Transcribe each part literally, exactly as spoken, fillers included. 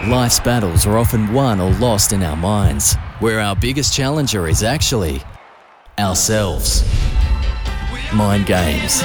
Life's battles are often won or lost in our minds, where our biggest challenger is actually ourselves. Mind games.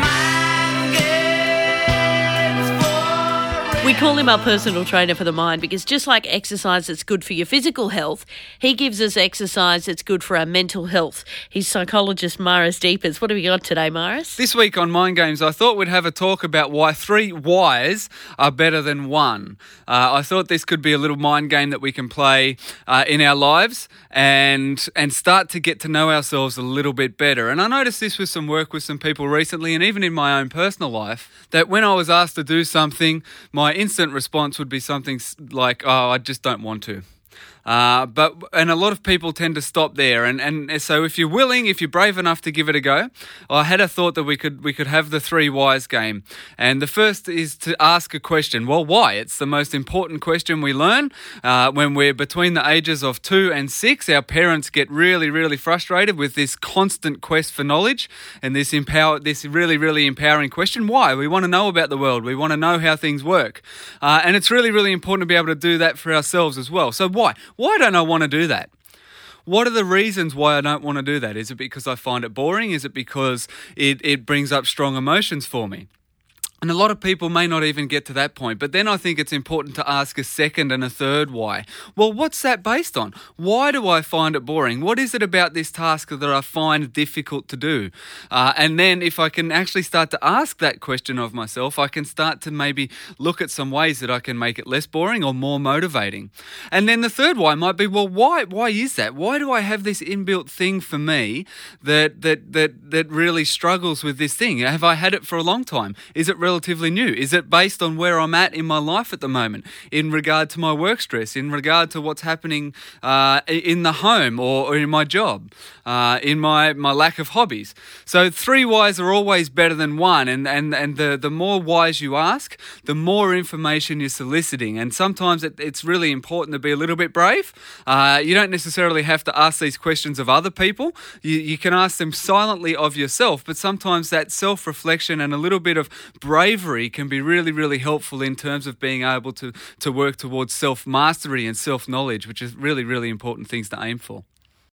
We call him our personal trainer for the mind because just like exercise that's good for your physical health, he gives us exercise that's good for our mental health. He's psychologist Maris Deepers. What have we got today, Maris? This week on Mind Games, I thought we'd have a talk about why three whys are better than one. Uh, I thought this could be a little mind game that we can play uh, in our lives and and start to get to know ourselves a little bit better. And I noticed this with some work with some people recently, and even in my own personal life, that when I was asked to do something, my instant response would be something like, oh, I just don't want to. Uh, but and a lot of people tend to stop there, and, and so if you're willing, if you're brave enough to give it a go, I had a thought that we could we could have the three whys game. And the first is to ask a question. Well, why? It's the most important question we learn uh, when we're between the ages of two and six. Our parents get really really frustrated with this constant quest for knowledge and this empower this really really empowering question. Why? We want to know about the world. We want to know how things work, uh, and it's really really important to be able to do that for ourselves as well. So why? Why don't I want to do that? What are the reasons why I don't want to do that? Is it because I find it boring? Is it because it, it brings up strong emotions for me? And a lot of people may not even get to that point. But then I think it's important to ask a second and a third why. Well, what's that based on? Why do I find it boring? What is it about this task that I find difficult to do? Uh, and then if I can actually start to ask that question of myself, I can start to maybe look at some ways that I can make it less boring or more motivating. And then the third why might be, well, why why is that? Why do I have this inbuilt thing for me that that that that really struggles with this thing? Have I had it for a long time? Is it really relatively new? Is it based on where I'm at in my life at the moment in regard to my work stress, in regard to what's happening uh, in the home or, or in my job, uh, in my, my lack of hobbies? So three whys are always better than one, and, and, and the, the more whys you ask, the more information you're soliciting. And sometimes it, it's really important to be a little bit brave. Uh, you don't necessarily have to ask these questions of other people. You, you can ask them silently of yourself, but sometimes that self-reflection and a little bit of bravery can be really, really helpful in terms of being able to, to work towards self-mastery and self-knowledge, which is really, really important things to aim for.